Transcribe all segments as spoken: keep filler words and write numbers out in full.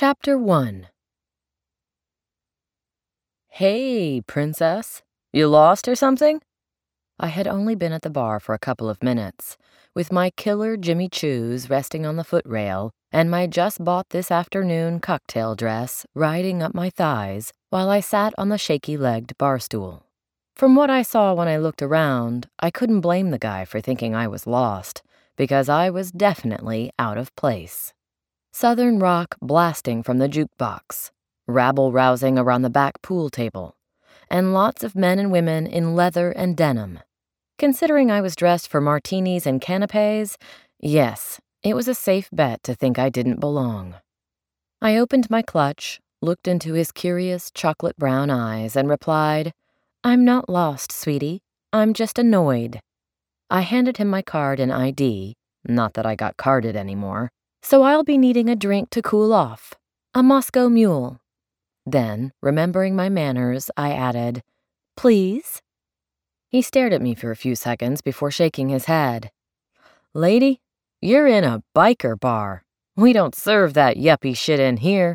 Chapter one. Hey, princess. You lost or something? I had only been at the bar for a couple of minutes, with my killer Jimmy Choos resting on the footrail and my just-bought-this-afternoon cocktail dress riding up my thighs while I sat on the shaky-legged bar stool. From what I saw when I looked around, I couldn't blame the guy for thinking I was lost, because I was definitely out of place. Southern rock blasting from the jukebox, rabble-rousing around the back pool table, and lots of men and women in leather and denim. Considering I was dressed for martinis and canapes, yes, it was a safe bet to think I didn't belong. I opened my clutch, looked into his curious chocolate brown eyes, and replied, "I'm not lost, sweetie. I'm just annoyed." I handed him my card and I D, not that I got carded anymore, so I'll be needing a drink to cool off, a Moscow Mule. Then, remembering my manners, I added, "Please?" He stared at me for a few seconds before shaking his head. "Lady, you're in a biker bar. We don't serve that yuppie shit in here."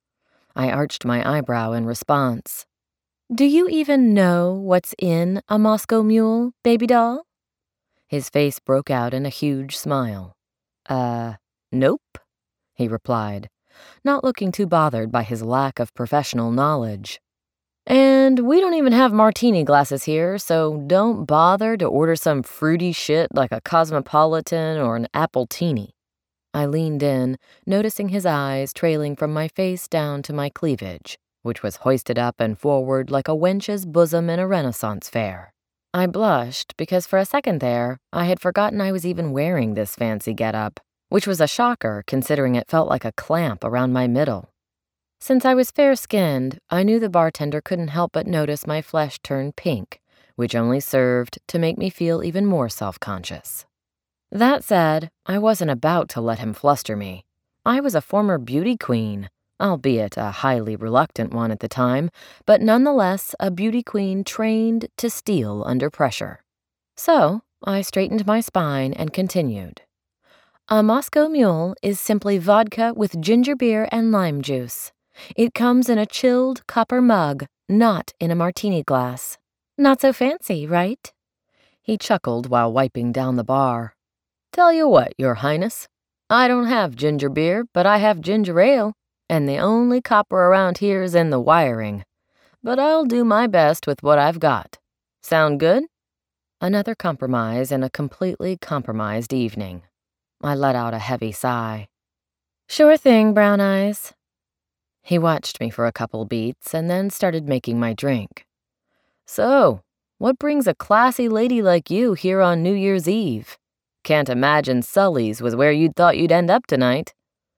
I arched my eyebrow in response. "Do you even know what's in a Moscow Mule, baby doll?" His face broke out in a huge smile. Uh, nope, he replied, not looking too bothered by his lack of professional knowledge. "And we don't even have martini glasses here, so don't bother to order some fruity shit like a Cosmopolitan or an Appletini." I leaned in, noticing his eyes trailing from my face down to my cleavage, which was hoisted up and forward like a wench's bosom in a Renaissance fair. I blushed because for a second there, I had forgotten I was even wearing this fancy getup, which was a shocker considering it felt like a clamp around my middle. Since I was fair-skinned, I knew the bartender couldn't help but notice my flesh turn pink, which only served to make me feel even more self-conscious. That said, I wasn't about to let him fluster me. I was a former beauty queen, albeit a highly reluctant one at the time, but nonetheless a beauty queen trained to steal under pressure. So, I straightened my spine and continued. A Moscow Mule is simply vodka with ginger beer and lime juice. It comes in a chilled copper mug, not in a martini glass. Not so fancy, right? He chuckled while wiping down the bar. "Tell you what, Your Highness, I don't have ginger beer, but I have ginger ale, and the only copper around here is in the wiring. But I'll do my best with what I've got. Sound good?" Another compromise in a completely compromised evening. I let out a heavy sigh. "Sure thing, Brown Eyes." He watched me for a couple beats and then started making my drink. "So, what brings a classy lady like you here on New Year's Eve? Can't imagine Sully's was where you'd thought you'd end up tonight."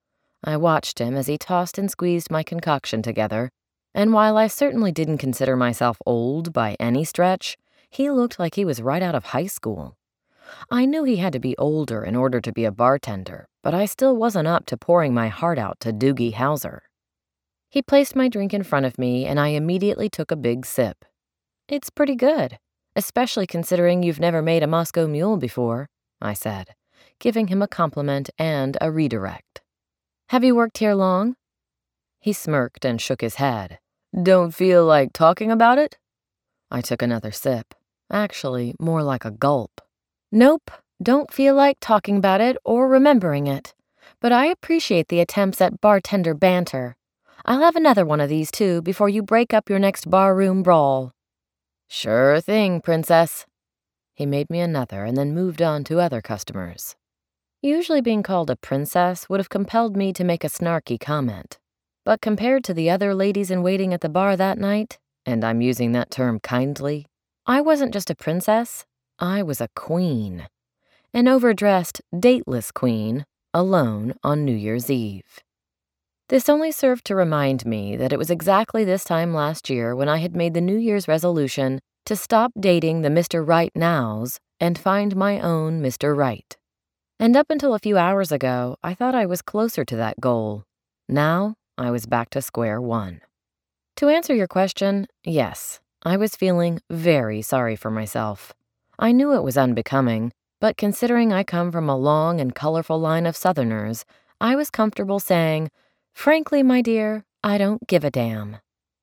I watched him as he tossed and squeezed my concoction together, and while I certainly didn't consider myself old by any stretch, he looked like he was right out of high school. I knew he had to be older in order to be a bartender, but I still wasn't up to pouring my heart out to Doogie Howser. He placed my drink in front of me, and I immediately took a big sip. "It's pretty good, especially considering you've never made a Moscow Mule before," I said, giving him a compliment and a redirect. "Have you worked here long?" He smirked and shook his head. "Don't feel like talking about it?" I took another sip, actually more like a gulp. "Nope, don't feel like talking about it or remembering it, but I appreciate the attempts at bartender banter. I'll have another one of these, too, before you break up your next barroom brawl." "Sure thing, princess." He made me another and then moved on to other customers. Usually being called a princess would have compelled me to make a snarky comment, but compared to the other ladies in waiting at the bar that night, and I'm using that term kindly, I wasn't just a princess, I was a queen. An overdressed, dateless queen, alone on New Year's Eve. This only served to remind me that it was exactly this time last year when I had made the New Year's resolution to stop dating the Mister Right Nows and find my own Mister Right. And up until a few hours ago, I thought I was closer to that goal. Now, I was back to square one. To answer your question, yes, I was feeling very sorry for myself. I knew it was unbecoming, but considering I come from a long and colorful line of Southerners, I was comfortable saying, Frankly, my dear, I don't give a damn.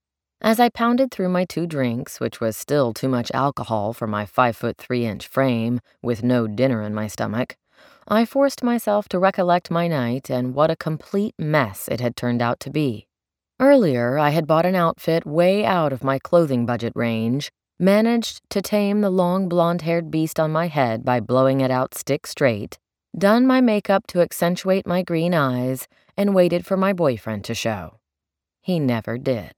As I pounded through my two drinks, which was still too much alcohol for my five foot three inch frame, with no dinner in my stomach, I forced myself to recollect my night and what a complete mess it had turned out to be. Earlier, I had bought an outfit way out of my clothing budget range, managed to tame the long blonde-haired beast on my head by blowing it out stick straight, done my makeup to accentuate my green eyes, and waited for my boyfriend to show. He never did.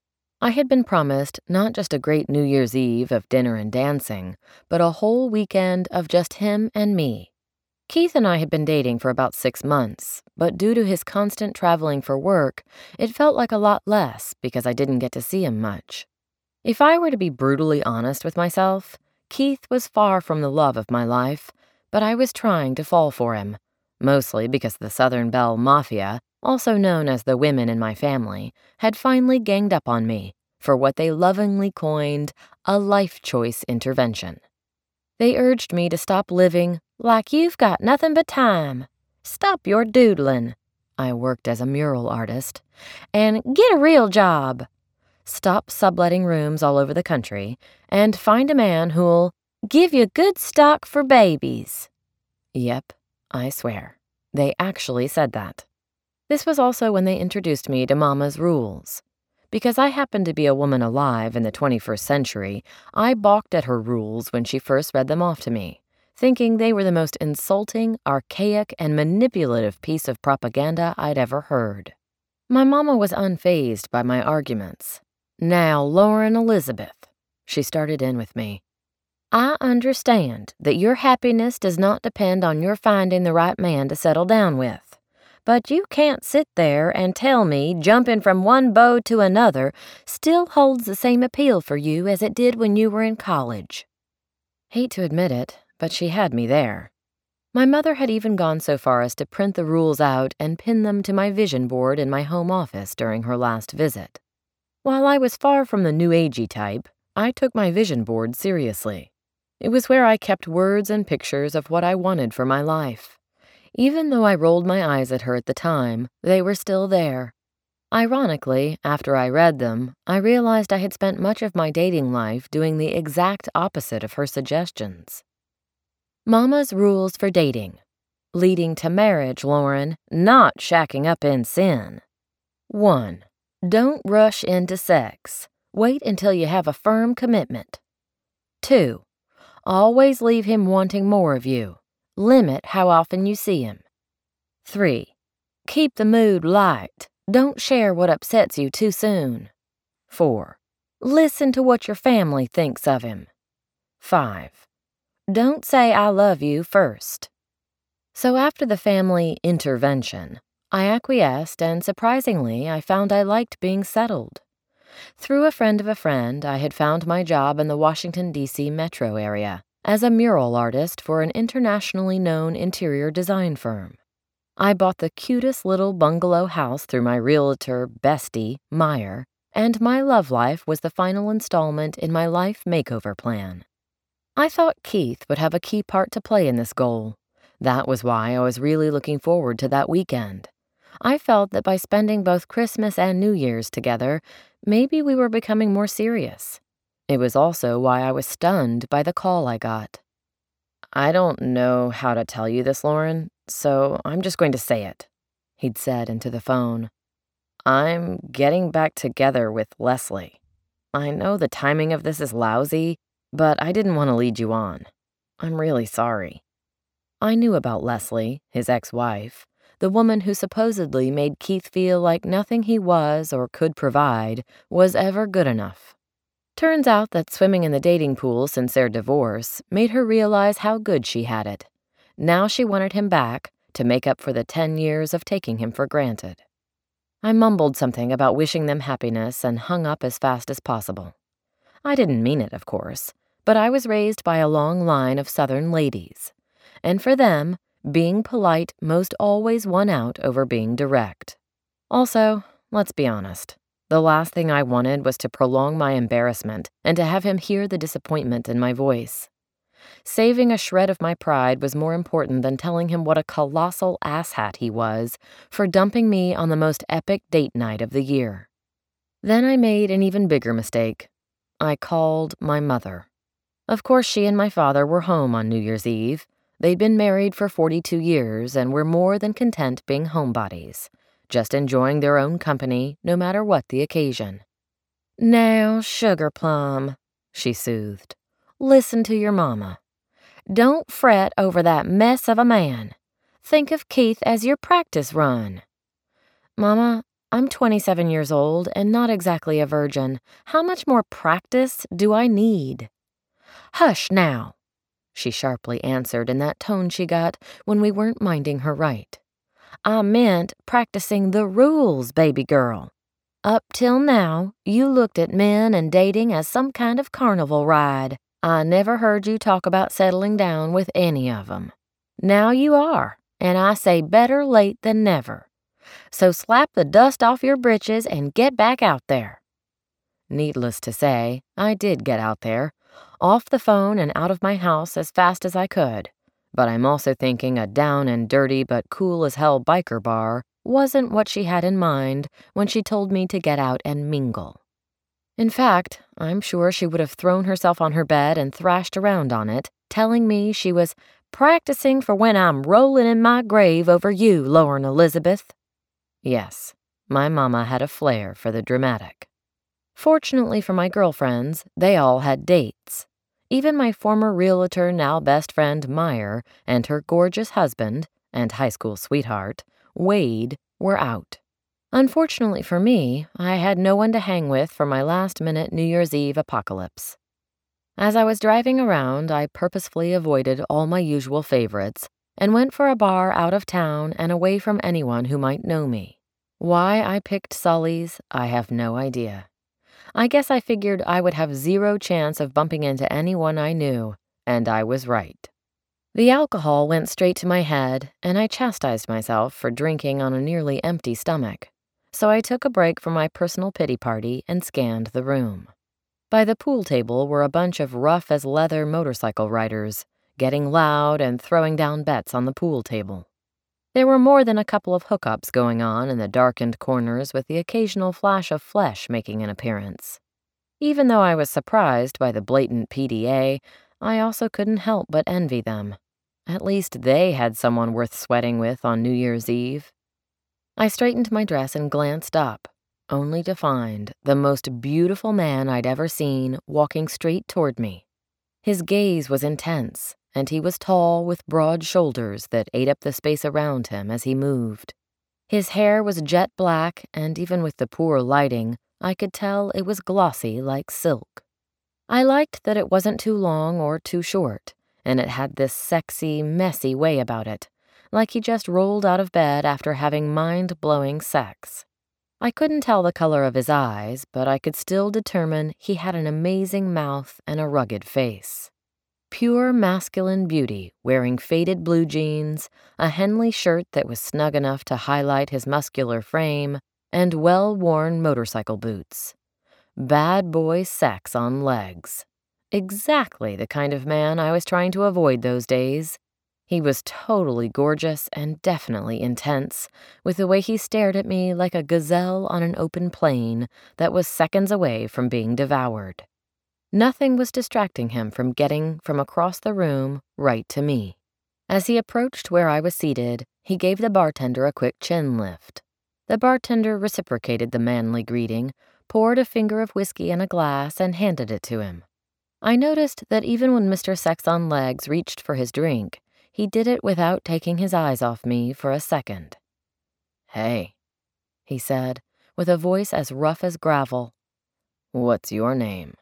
I had been promised not just a great New Year's Eve of dinner and dancing, but a whole weekend of just him and me. Keith and I had been dating for about six months, but due to his constant traveling for work, it felt like a lot less because I didn't get to see him much. If I were to be brutally honest with myself, Keith was far from the love of my life, but I was trying to fall for him, mostly because the Southern Belle Mafia, also known as the women in my family, had finally ganged up on me for what they lovingly coined a life choice intervention. They urged me to stop living like you've got nothing but time, stop your doodling, I worked as a mural artist, and get a real job, stop subletting rooms all over the country, and find a man who'll give you good stock for babies. Yep, I swear, they actually said that. This was also when they introduced me to Mama's rules. Because I happened to be a woman alive in the twenty-first century, I balked at her rules when she first read them off to me, thinking they were the most insulting, archaic, and manipulative piece of propaganda I'd ever heard. My mama was unfazed by my arguments. Now, Lauren Elizabeth, she started in with me. I understand that your happiness does not depend on your finding the right man to settle down with. But you can't sit there and tell me jumping from one beau to another still holds the same appeal for you as it did when you were in college. Hate to admit it, but she had me there. My mother had even gone so far as to print the rules out and pin them to my vision board in my home office during her last visit. While I was far from the new agey type, I took my vision board seriously. It was where I kept words and pictures of what I wanted for my life. Even though I rolled my eyes at her at the time, they were still there. Ironically, after I read them, I realized I had spent much of my dating life doing the exact opposite of her suggestions. Mama's rules for dating. Leading to marriage, Lauren, not shacking up in sin. one. Don't rush into sex. Wait until you have a firm commitment. two. Always leave him wanting more of you. Limit how often you see him. three. Keep the mood light. Don't share what upsets you too soon. four. Listen to what your family thinks of him. five. Don't say I love you first. So after the family intervention, I acquiesced, and surprisingly, I found I liked being settled. Through a friend of a friend, I had found my job in the Washington, D C metro area as a mural artist for an internationally known interior design firm. I bought the cutest little bungalow house through my realtor bestie, Meyer, and my love life was the final installment in my life makeover plan. I thought Keith would have a key part to play in this goal. That was why I was really looking forward to that weekend. I felt that by spending both Christmas and New Year's together, maybe we were becoming more serious. It was also why I was stunned by the call I got. I don't know how to tell you this, Lauren, so I'm just going to say it, he'd said into the phone. I'm getting back together with Leslie. I know the timing of this is lousy, but I didn't want to lead you on. I'm really sorry. I knew about Leslie, his ex-wife, the woman who supposedly made Keith feel like nothing he was or could provide was ever good enough. Turns out that swimming in the dating pool since their divorce made her realize how good she had it. Now she wanted him back to make up for the ten years of taking him for granted. I mumbled something about wishing them happiness and hung up as fast as possible. I didn't mean it, of course, but I was raised by a long line of Southern ladies, and for them, being polite most always won out over being direct. Also, let's be honest. The last thing I wanted was to prolong my embarrassment and to have him hear the disappointment in my voice. Saving a shred of my pride was more important than telling him what a colossal asshat he was for dumping me on the most epic date night of the year. Then I made an even bigger mistake. I called my mother. Of course, she and my father were home on New Year's Eve. They'd been married for forty-two years and were more than content being homebodies, just enjoying their own company no matter what the occasion. "Now, Sugar Plum," she soothed, "listen to your mama. Don't fret over that mess of a man. Think of Keith as your practice run." "Mama, I'm twenty-seven years old and not exactly a virgin. How much more practice do I need?" "Hush now," she sharply answered in that tone she got when we weren't minding her right. "I meant practicing the rules, baby girl. Up till now, you looked at men and dating as some kind of carnival ride. I never heard you talk about settling down with any of 'em. Now you are, and I say better late than never. So slap the dust off your britches and get back out there." Needless to say, I did get out there, off the phone and out of my house as fast as I could. But I'm also thinking a down and dirty but cool as hell biker bar wasn't what she had in mind when she told me to get out and mingle. In fact, I'm sure she would have thrown herself on her bed and thrashed around on it, telling me she was practicing for when I'm rolling in my grave over you, Lauren Elizabeth. Yes, my mama had a flair for the dramatic. Fortunately for my girlfriends, they all had dates. Even my former realtor, now best friend Meyer, and her gorgeous husband, and high school sweetheart, Wade, were out. Unfortunately for me, I had no one to hang with for my last-minute New Year's Eve apocalypse. As I was driving around, I purposefully avoided all my usual favorites and went for a bar out of town and away from anyone who might know me. Why I picked Sully's, I have no idea. I guess I figured I would have zero chance of bumping into anyone I knew, and I was right. The alcohol went straight to my head, and I chastised myself for drinking on a nearly empty stomach. So I took a break from my personal pity party and scanned the room. By the pool table were a bunch of rough-as-leather motorcycle riders, getting loud and throwing down bets on the pool table. There were more than a couple of hookups going on in the darkened corners with the occasional flash of flesh making an appearance. Even though I was surprised by the blatant P D A, I also couldn't help but envy them. At least they had someone worth sweating with on New Year's Eve. I straightened my dress and glanced up, only to find the most beautiful man I'd ever seen walking straight toward me. His gaze was intense, and he was tall with broad shoulders that ate up the space around him as he moved. His hair was jet black, and even with the poor lighting, I could tell it was glossy like silk. I liked that it wasn't too long or too short, and it had this sexy, messy way about it, like he just rolled out of bed after having mind-blowing sex. I couldn't tell the color of his eyes, but I could still determine he had an amazing mouth and a rugged face. Pure masculine beauty, wearing faded blue jeans, a Henley shirt that was snug enough to highlight his muscular frame, and well-worn motorcycle boots. Bad boy sex on legs. Exactly the kind of man I was trying to avoid those days. He was totally gorgeous and definitely intense, with the way he stared at me like a gazelle on an open plain that was seconds away from being devoured. Nothing was distracting him from getting from across the room right to me. As he approached where I was seated, he gave the bartender a quick chin lift. The bartender reciprocated the manly greeting, poured a finger of whiskey in a glass, and handed it to him. I noticed that even when Mister Sex on Legs reached for his drink, he did it without taking his eyes off me for a second. "Hey," he said, with a voice as rough as gravel. "What's your name?"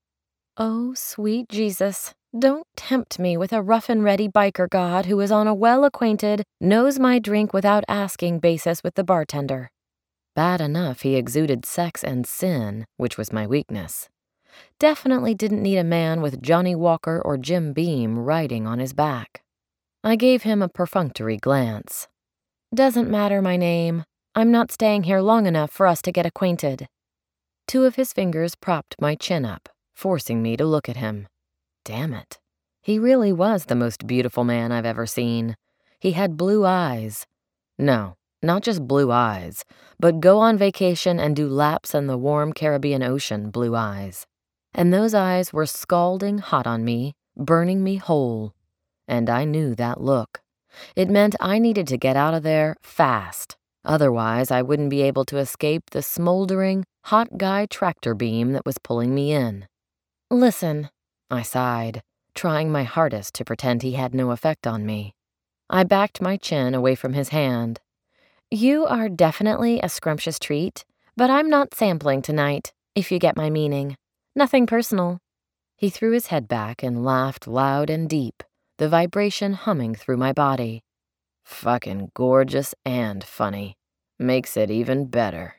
Oh, sweet Jesus, don't tempt me with a rough-and-ready biker god who is on a well-acquainted, knows-my-drink-without-asking basis with the bartender. Bad enough he exuded sex and sin, which was my weakness. Definitely didn't need a man with Johnny Walker or Jim Beam riding on his back. I gave him a perfunctory glance. "Doesn't matter my name. I'm not staying here long enough for us to get acquainted." Two of his fingers propped my chin up, forcing me to look at him. Damn it. He really was the most beautiful man I've ever seen. He had blue eyes. No, not just blue eyes, but go on vacation and do laps in the warm Caribbean Ocean blue eyes. And those eyes were scalding hot on me, burning me whole. And I knew that look. It meant I needed to get out of there fast. Otherwise, I wouldn't be able to escape the smoldering, hot guy tractor beam that was pulling me in. Listen, I sighed, trying my hardest to pretend he had no effect on me. I backed my chin away from his hand. You are definitely a scrumptious treat, but I'm not sampling tonight, if you get my meaning. Nothing personal. He threw his head back and laughed loud and deep, the vibration humming through my body. Fucking gorgeous and funny. Makes it even better.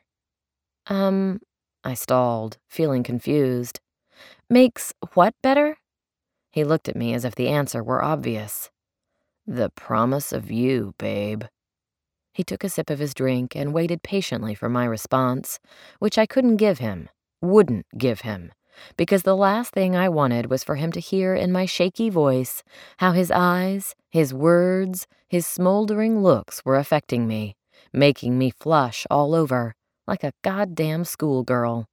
Um, I stalled, feeling confused. Makes what better? He looked at me as if the answer were obvious. The promise of you, babe. He took a sip of his drink and waited patiently for my response, which I couldn't give him, wouldn't give him, because the last thing I wanted was for him to hear in my shaky voice how his eyes, his words, his smoldering looks were affecting me, making me flush all over, like a goddamn schoolgirl.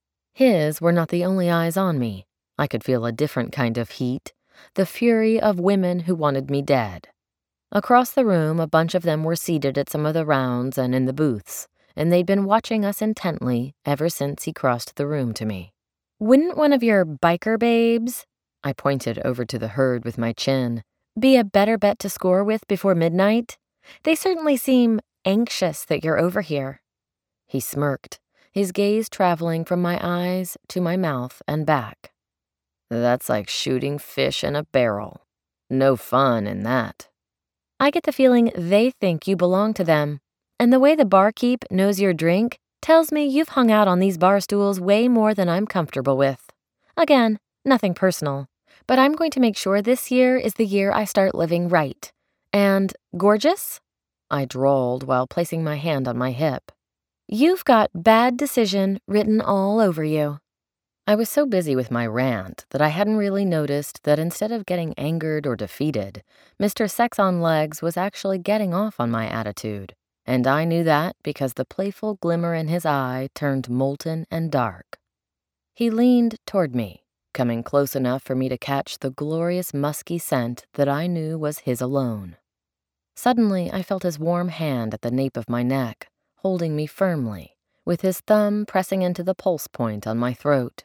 His were not the only eyes on me. I could feel a different kind of heat, the fury of women who wanted me dead. Across the room, a bunch of them were seated at some of the rounds and in the booths, and they'd been watching us intently ever since he crossed the room to me. Wouldn't one of your biker babes, I pointed over to the herd with my chin, be a better bet to score with before midnight? They certainly seem anxious that you're over here. He smirked, his gaze traveling from my eyes to my mouth and back. That's like shooting fish in a barrel. No fun in that. I get the feeling they think you belong to them, and the way the barkeep knows your drink tells me you've hung out on these bar stools way more than I'm comfortable with. Again, nothing personal, but I'm going to make sure this year is the year I start living right. And gorgeous? I drawled while placing my hand on my hip. You've got bad decision written all over you. I was so busy with my rant that I hadn't really noticed that instead of getting angered or defeated, Mister Sex on Legs was actually getting off on my attitude, and I knew that because the playful glimmer in his eye turned molten and dark. He leaned toward me, coming close enough for me to catch the glorious musky scent that I knew was his alone. Suddenly, I felt his warm hand at the nape of my neck, holding me firmly, with his thumb pressing into the pulse point on my throat.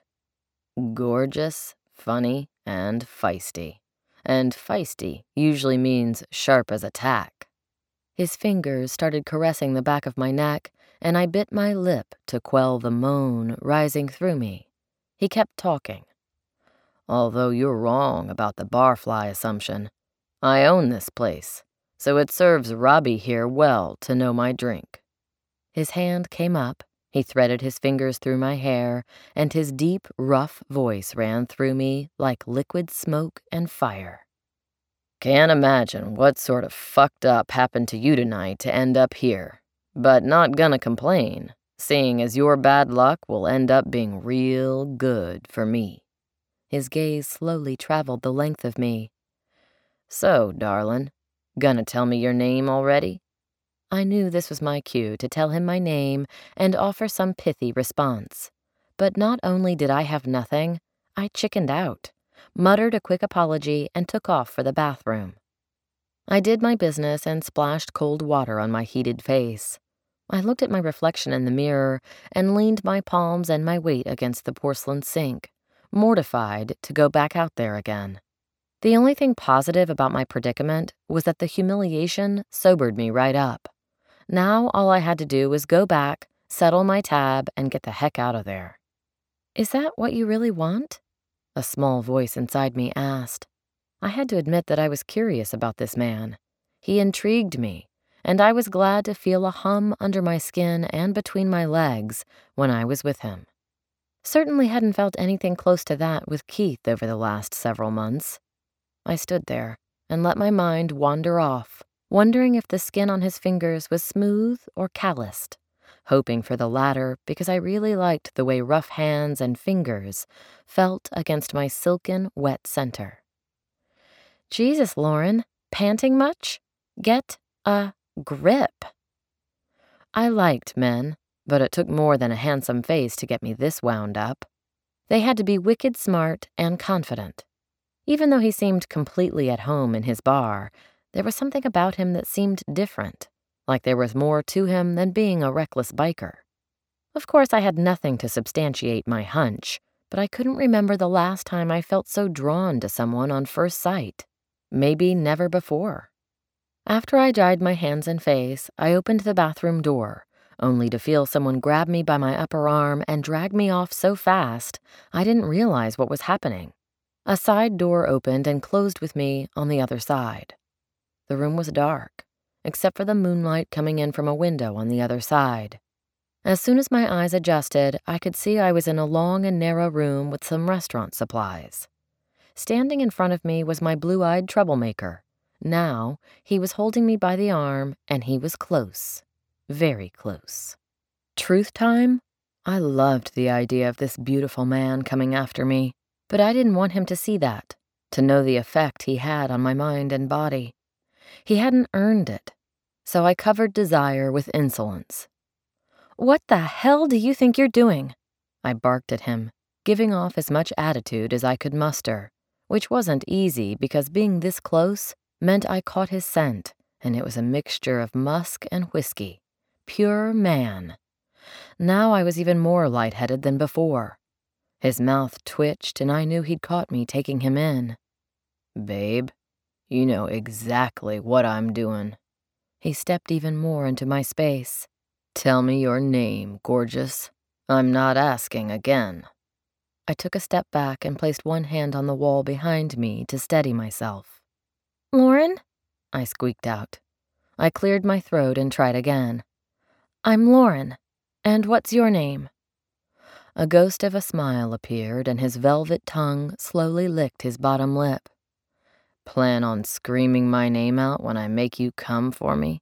Gorgeous, funny, and feisty. And feisty usually means sharp as a tack. His fingers started caressing the back of my neck, and I bit my lip to quell the moan rising through me. He kept talking. Although you're wrong about the barfly assumption, I own this place, so it serves Robbie here well to know my drink. His hand came up. He threaded his fingers through my hair, and his deep, rough voice ran through me like liquid smoke and fire. Can't imagine what sort of fucked up happened to you tonight to end up here, but not gonna complain, seeing as your bad luck will end up being real good for me. His gaze slowly traveled the length of me. So, darlin', gonna tell me your name already? I knew this was my cue to tell him my name and offer some pithy response. But not only did I have nothing, I chickened out, muttered a quick apology, and took off for the bathroom. I did my business and splashed cold water on my heated face. I looked at my reflection in the mirror and leaned my palms and my weight against the porcelain sink, mortified to go back out there again. The only thing positive about my predicament was that the humiliation sobered me right up. Now all I had to do was go back, settle my tab, and get the heck out of there. Is that what you really want? A small voice inside me asked. I had to admit that I was curious about this man. He intrigued me, and I was glad to feel a hum under my skin and between my legs when I was with him. Certainly hadn't felt anything close to that with Keith over the last several months. I stood there and let my mind wander off, wondering if the skin on his fingers was smooth or calloused, hoping for the latter because I really liked the way rough hands and fingers felt against my silken, wet center. Jesus, Lauren, panting much? Get a grip. I liked men, but it took more than a handsome face to get me this wound up. They had to be wicked smart and confident. Even though he seemed completely at home in his bar, there was something about him that seemed different, like there was more to him than being a reckless biker. Of course, I had nothing to substantiate my hunch, but I couldn't remember the last time I felt so drawn to someone on first sight. Maybe never before. After I dried my hands and face, I opened the bathroom door, only to feel someone grab me by my upper arm and drag me off so fast I didn't realize what was happening. A side door opened and closed with me on the other side. The room was dark, except for the moonlight coming in from a window on the other side. As soon as my eyes adjusted, I could see I was in a long and narrow room with some restaurant supplies. Standing in front of me was my blue-eyed troublemaker. Now, he was holding me by the arm, and he was close. Very close. Truth time? I loved the idea of this beautiful man coming after me, but I didn't want him to see that, to know the effect he had on my mind and body. He hadn't earned it, so I covered desire with insolence. "What the hell do you think you're doing?" I barked at him, giving off as much attitude as I could muster, which wasn't easy because being this close meant I caught his scent, and it was a mixture of musk and whiskey. Pure man. Now I was even more lightheaded than before. His mouth twitched, and I knew he'd caught me taking him in. "Babe, you know exactly what I'm doing." He stepped even more into my space. "Tell me your name, gorgeous. I'm not asking again." I took a step back and placed one hand on the wall behind me to steady myself. "Lauren?" I squeaked out. I cleared my throat and tried again. "I'm Lauren. And what's your name?" A ghost of a smile appeared, and his velvet tongue slowly licked his bottom lip. "Plan on screaming my name out when I make you come for me?"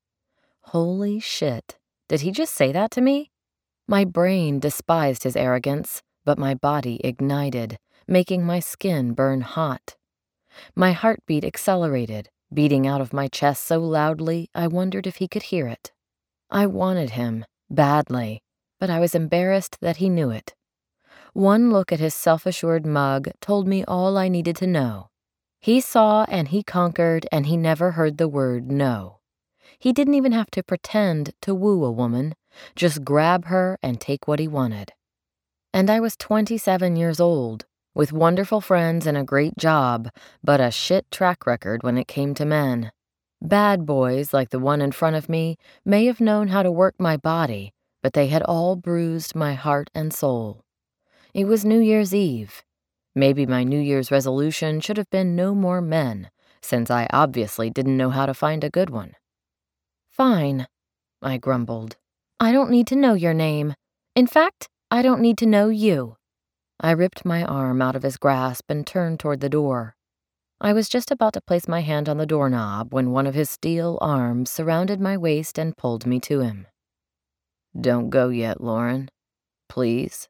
Holy shit. Did he just say that to me? My brain despised his arrogance, but my body ignited, making my skin burn hot. My heartbeat accelerated, beating out of my chest so loudly I wondered if he could hear it. I wanted him, badly, but I was embarrassed that he knew it. One look at his self-assured mug told me all I needed to know. He saw and he conquered, and he never heard the word no. He didn't even have to pretend to woo a woman, just grab her and take what he wanted. And I was twenty-seven years old, with wonderful friends and a great job, but a shit track record when it came to men. Bad boys like the one in front of me may have known how to work my body, but they had all bruised my heart and soul. It was New Year's Eve. Maybe my New Year's resolution should have been no more men, since I obviously didn't know how to find a good one. "Fine," I grumbled. "I don't need to know your name. In fact, I don't need to know you." I ripped my arm out of his grasp and turned toward the door. I was just about to place my hand on the doorknob when one of his steel arms surrounded my waist and pulled me to him. "Don't go yet, Lauren. Please."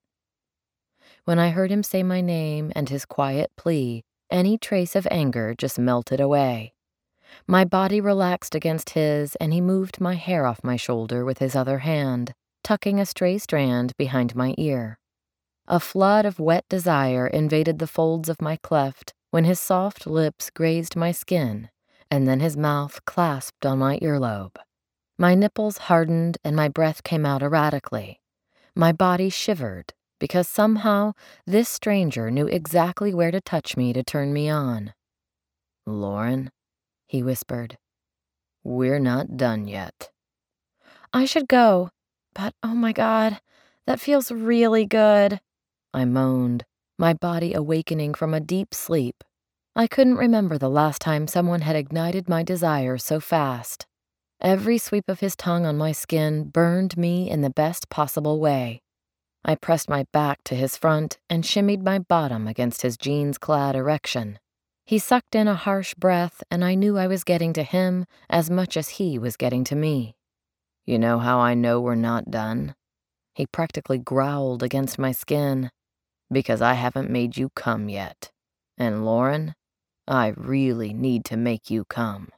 When I heard him say my name and his quiet plea, any trace of anger just melted away. My body relaxed against his, and he moved my hair off my shoulder with his other hand, tucking a stray strand behind my ear. A flood of wet desire invaded the folds of my cleft when his soft lips grazed my skin, and then his mouth clasped on my earlobe. My nipples hardened and my breath came out erratically. My body shivered, because somehow this stranger knew exactly where to touch me to turn me on. "Lauren," he whispered, "we're not done yet." "I should go, but oh my God, that feels really good," I moaned, my body awakening from a deep sleep. I couldn't remember the last time someone had ignited my desire so fast. Every sweep of his tongue on my skin burned me in the best possible way. I pressed my back to his front and shimmied my bottom against his jeans-clad erection. He sucked in a harsh breath, and I knew I was getting to him as much as he was getting to me. "You know how I know we're not done?" He practically growled against my skin. "Because I haven't made you come yet. And Lauren, I really need to make you come."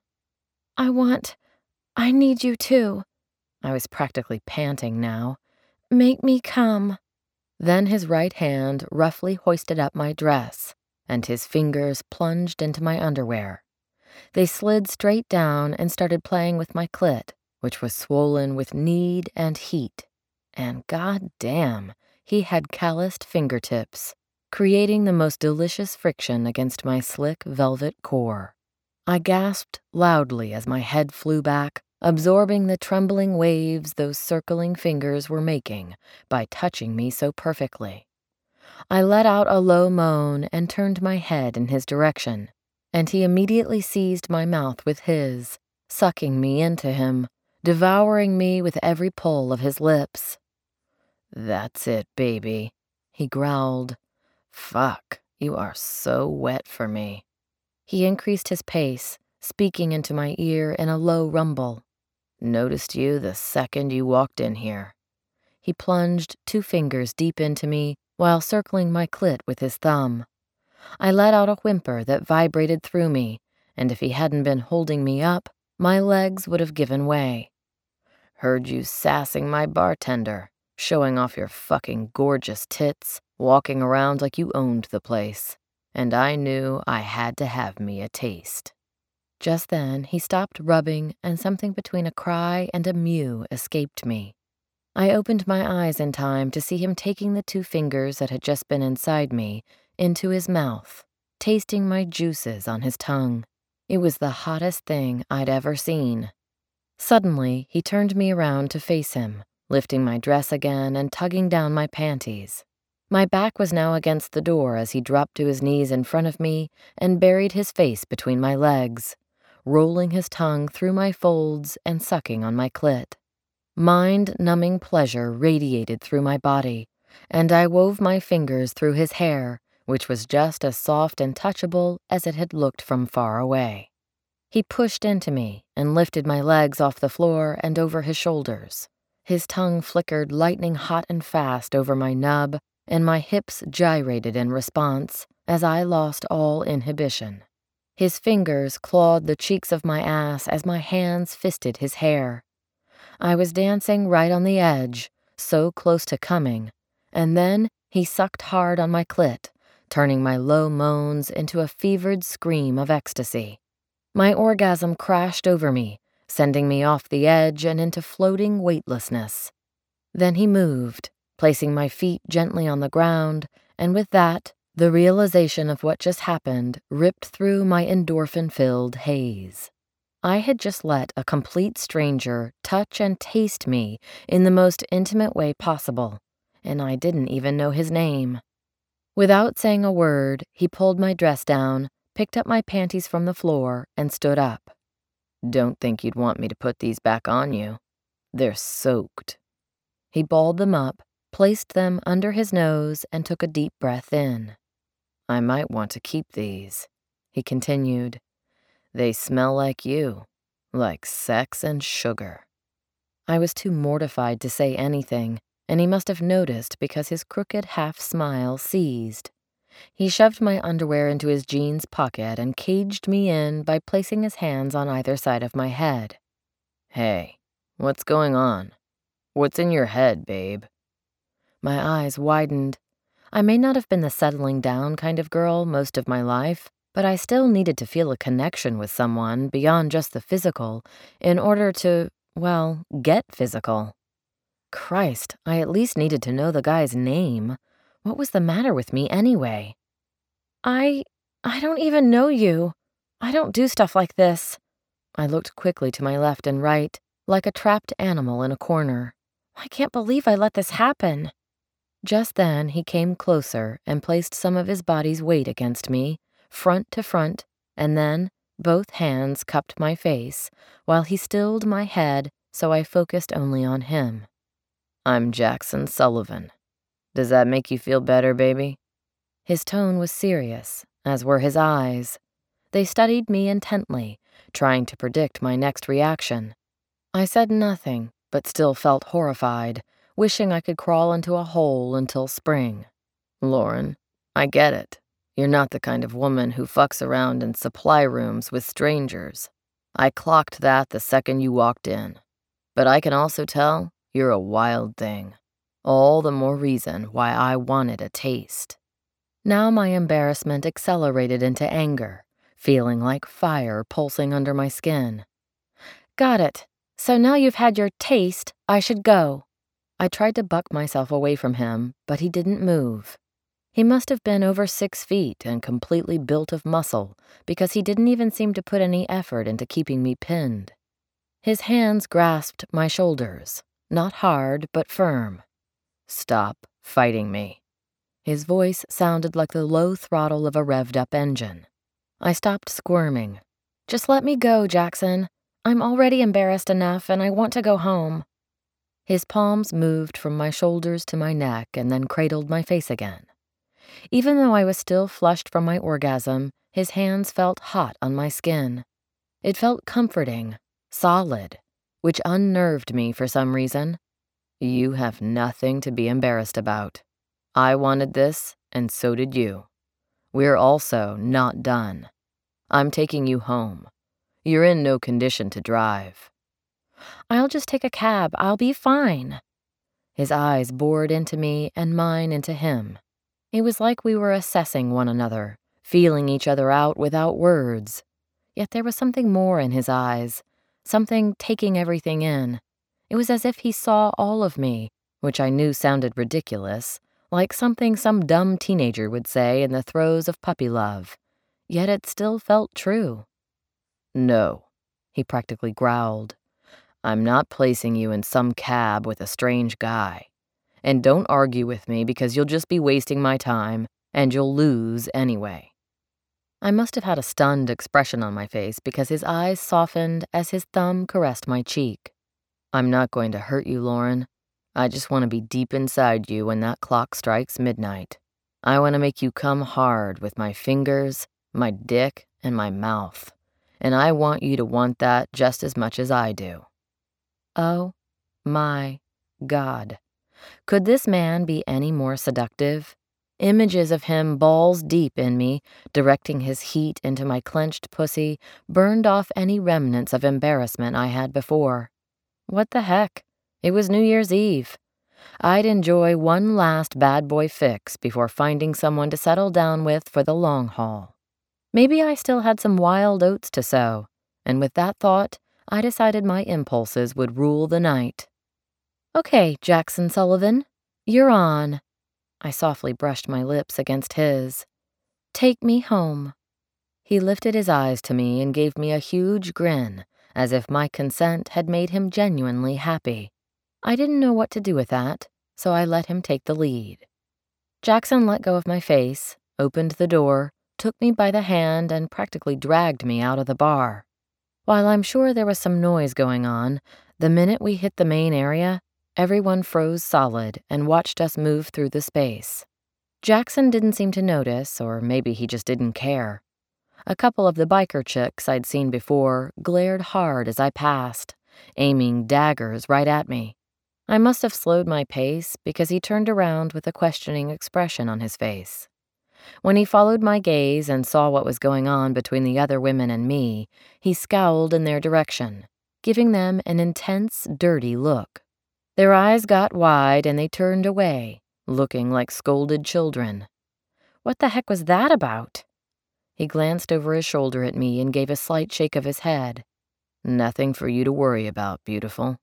I want, I need you too. I was practically panting now. Make me come. Then his right hand roughly hoisted up my dress, and his fingers plunged into my underwear. They slid straight down and started playing with my clit, which was swollen with need and heat. And goddamn, he had calloused fingertips, creating the most delicious friction against my slick velvet core. I gasped loudly as my head flew back, absorbing the trembling waves those circling fingers were making by touching me so perfectly. I let out a low moan and turned my head in his direction, and he immediately seized my mouth with his, sucking me into him, devouring me with every pull of his lips. "That's it, baby," he growled. "Fuck, you are so wet for me." He increased his pace, speaking into my ear in a low rumble. "Noticed you the second you walked in here." He plunged two fingers deep into me while circling my clit with his thumb. I let out a whimper that vibrated through me, and if he hadn't been holding me up, my legs would have given way. "Heard you sassing my bartender, showing off your fucking gorgeous tits, walking around like you owned the place, and I knew I had to have me a taste." Just then, he stopped rubbing, and something between a cry and a mew escaped me. I opened my eyes in time to see him taking the two fingers that had just been inside me into his mouth, tasting my juices on his tongue. It was the hottest thing I'd ever seen. Suddenly, he turned me around to face him, lifting my dress again and tugging down my panties. My back was now against the door as he dropped to his knees in front of me and buried his face between my legs, rolling his tongue through my folds and sucking on my clit. Mind-numbing pleasure radiated through my body, and I wove my fingers through his hair, which was just as soft and touchable as it had looked from far away. He pushed into me and lifted my legs off the floor and over his shoulders. His tongue flickered lightning hot and fast over my nub, and my hips gyrated in response as I lost all inhibition. His fingers clawed the cheeks of my ass as my hands fisted his hair. I was dancing right on the edge, so close to coming, and then he sucked hard on my clit, turning my low moans into a fevered scream of ecstasy. My orgasm crashed over me, sending me off the edge and into floating weightlessness. Then he moved, placing my feet gently on the ground, and with that, the realization of what just happened ripped through my endorphin-filled haze. I had just let a complete stranger touch and taste me in the most intimate way possible, and I didn't even know his name. Without saying a word, he pulled my dress down, picked up my panties from the floor, and stood up. "Don't think you'd want me to put these back on you. They're soaked." He balled them up, placed them under his nose, and took a deep breath in. "I might want to keep these," he continued. "They smell like you, like sex and sugar." I was too mortified to say anything, and he must have noticed because his crooked half-smile seized. He shoved my underwear into his jeans pocket and caged me in by placing his hands on either side of my head. "Hey, what's going on? What's in your head, babe?" My eyes widened. I may not have been the settling down kind of girl most of my life, but I still needed to feel a connection with someone beyond just the physical in order to, well, get physical. Christ, I at least needed to know the guy's name. What was the matter with me anyway? I, I don't even know you. I don't do stuff like this. I looked quickly to my left and right, like a trapped animal in a corner. I can't believe I let this happen. Just then he came closer and placed some of his body's weight against me, front to front, and then both hands cupped my face while he stilled my head so I focused only on him. "I'm Jackson Sullivan. Does that make you feel better, baby?" His tone was serious, as were his eyes. They studied me intently, trying to predict my next reaction. I said nothing, but still felt horrified, wishing I could crawl into a hole until spring. "Lauren, I get it. You're not the kind of woman who fucks around in supply rooms with strangers. I clocked that the second you walked in. But I can also tell you're a wild thing. All the more reason why I wanted a taste." Now my embarrassment accelerated into anger, feeling like fire pulsing under my skin. "Got it. So now you've had your taste, I should go." I tried to buck myself away from him, but he didn't move. He must have been over six feet and completely built of muscle, because he didn't even seem to put any effort into keeping me pinned. His hands grasped my shoulders, not hard but firm. "Stop fighting me." His voice sounded like the low throttle of a revved-up engine. I stopped squirming. "Just let me go, Jackson. I'm already embarrassed enough, and I want to go home." His palms moved from my shoulders to my neck and then cradled my face again. Even though I was still flushed from my orgasm, his hands felt hot on my skin. It felt comforting, solid, which unnerved me for some reason. "You have nothing to be embarrassed about. I wanted this, and so did you. We're also not done. I'm taking you home. You're in no condition to drive." "I'll just take a cab. I'll be fine." His eyes bored into me and mine into him. It was like we were assessing one another, feeling each other out without words. Yet there was something more in his eyes, something taking everything in. It was as if he saw all of me, which I knew sounded ridiculous, like something some dumb teenager would say in the throes of puppy love. Yet it still felt true. "No," he practically growled. "I'm not placing you in some cab with a strange guy. And don't argue with me because you'll just be wasting my time, and you'll lose anyway." I must have had a stunned expression on my face because his eyes softened as his thumb caressed my cheek. "I'm not going to hurt you, Lauren. I just want to be deep inside you when that clock strikes midnight. I want to make you come hard with my fingers, my dick, and my mouth. And I want you to want that just as much as I do." Oh, my God. Could this man be any more seductive? Images of him balls deep in me, directing his heat into my clenched pussy, burned off any remnants of embarrassment I had before. What the heck? It was New Year's Eve. I'd enjoy one last bad boy fix before finding someone to settle down with for the long haul. Maybe I still had some wild oats to sow, and with that thought, I decided my impulses would rule the night. "Okay, Jackson Sullivan, you're on." I softly brushed my lips against his. "Take me home." He lifted his eyes to me and gave me a huge grin, as if my consent had made him genuinely happy. I didn't know what to do with that, so I let him take the lead. Jackson let go of my face, opened the door, took me by the hand, and practically dragged me out of the bar. While I'm sure there was some noise going on, the minute we hit the main area, everyone froze solid and watched us move through the space. Jackson didn't seem to notice, or maybe he just didn't care. A couple of the biker chicks I'd seen before glared hard as I passed, aiming daggers right at me. I must have slowed my pace because he turned around with a questioning expression on his face. When he followed my gaze and saw what was going on between the other women and me, he scowled in their direction, giving them an intense, dirty look. Their eyes got wide and they turned away, looking like scolded children. What the heck was that about? He glanced over his shoulder at me and gave a slight shake of his head. "Nothing for you to worry about, beautiful."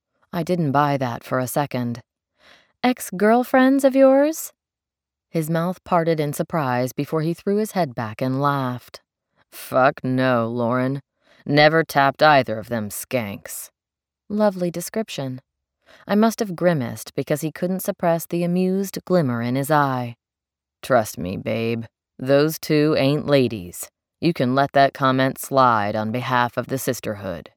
I didn't buy that for a second. "Ex-girlfriends of yours?" His mouth parted in surprise before he threw his head back and laughed. "Fuck no, Lauren. Never tapped either of them skanks." Lovely description. I must have grimaced because he couldn't suppress the amused glimmer in his eye. "Trust me, babe. Those two ain't ladies. You can let that comment slide on behalf of the sisterhood."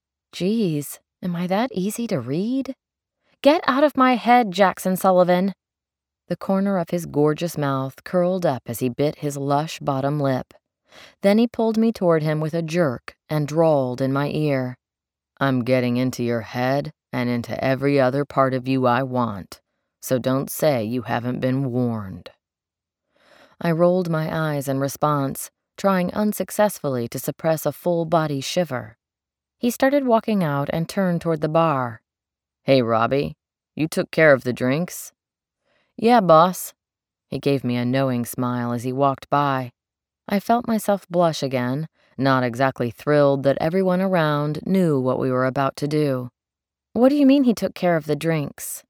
Geez, am I that easy to read? "Get out of my head, Jackson Sullivan." The corner of his gorgeous mouth curled up as he bit his lush bottom lip. Then he pulled me toward him with a jerk and drawled in my ear. "I'm getting into your head and into every other part of you I want, so don't say you haven't been warned." I rolled my eyes in response, trying unsuccessfully to suppress a full-body shiver. He started walking out and turned toward the bar. "Hey, Robbie, you took care of the drinks?" "Yeah, boss." He gave me a knowing smile as he walked by. I felt myself blush again, not exactly thrilled that everyone around knew what we were about to do. "What do you mean he took care of the drinks?"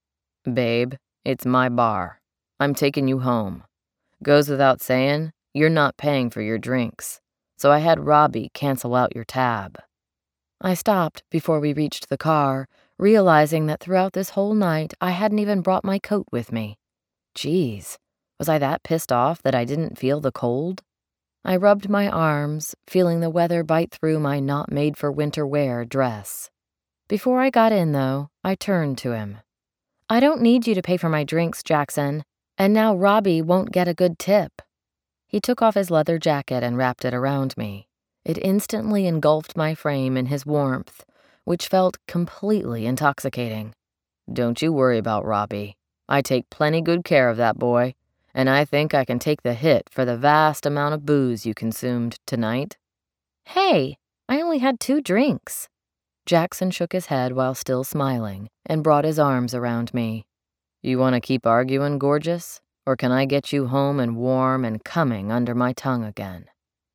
"Babe, it's my bar. I'm taking you home. Goes without saying, you're not paying for your drinks, so I had Robbie cancel out your tab." I stopped before we reached the car, realizing that throughout this whole night I hadn't even brought my coat with me. Geez, was I that pissed off that I didn't feel the cold? I rubbed my arms, feeling the weather bite through my not-made-for-winter-wear dress. Before I got in, though, I turned to him. "I don't need you to pay for my drinks, Jackson, and now Robbie won't get a good tip." He took off his leather jacket and wrapped it around me. It instantly engulfed my frame in his warmth, which felt completely intoxicating. "Don't you worry about Robbie. I take plenty good care of that boy, and I think I can take the hit for the vast amount of booze you consumed tonight." "Hey, I only had two drinks." Jackson shook his head while still smiling and brought his arms around me. "You want to keep arguing, gorgeous? Or can I get you home and warm and coming under my tongue again?"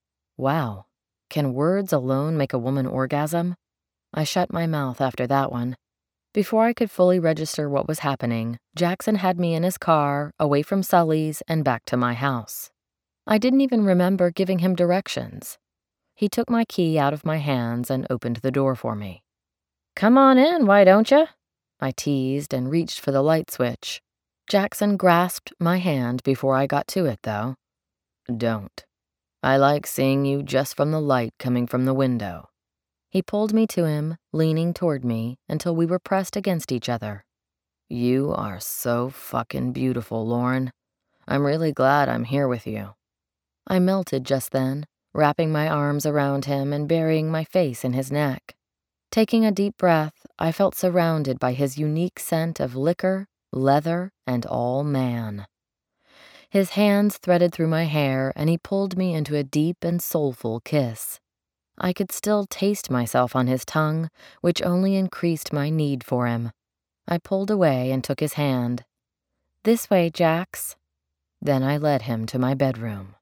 Wow, can words alone make a woman orgasm? I shut my mouth after that one. Before I could fully register what was happening, Jackson had me in his car, away from Sully's, and back to my house. I didn't even remember giving him directions. He took my key out of my hands and opened the door for me. "Come on in, why don't you?" I teased and reached for the light switch. Jackson grasped my hand before I got to it, though. "Don't. I like seeing you just from the light coming from the window." He pulled me to him, leaning toward me until we were pressed against each other. "You are so fucking beautiful, Lauren. I'm really glad I'm here with you." I melted just then, wrapping my arms around him and burying my face in his neck. Taking a deep breath, I felt surrounded by his unique scent of liquor, leather, and all man. His hands threaded through my hair, and he pulled me into a deep and soulful kiss. I could still taste myself on his tongue, which only increased my need for him. I pulled away and took his hand. "This way, Jax." Then I led him to my bedroom.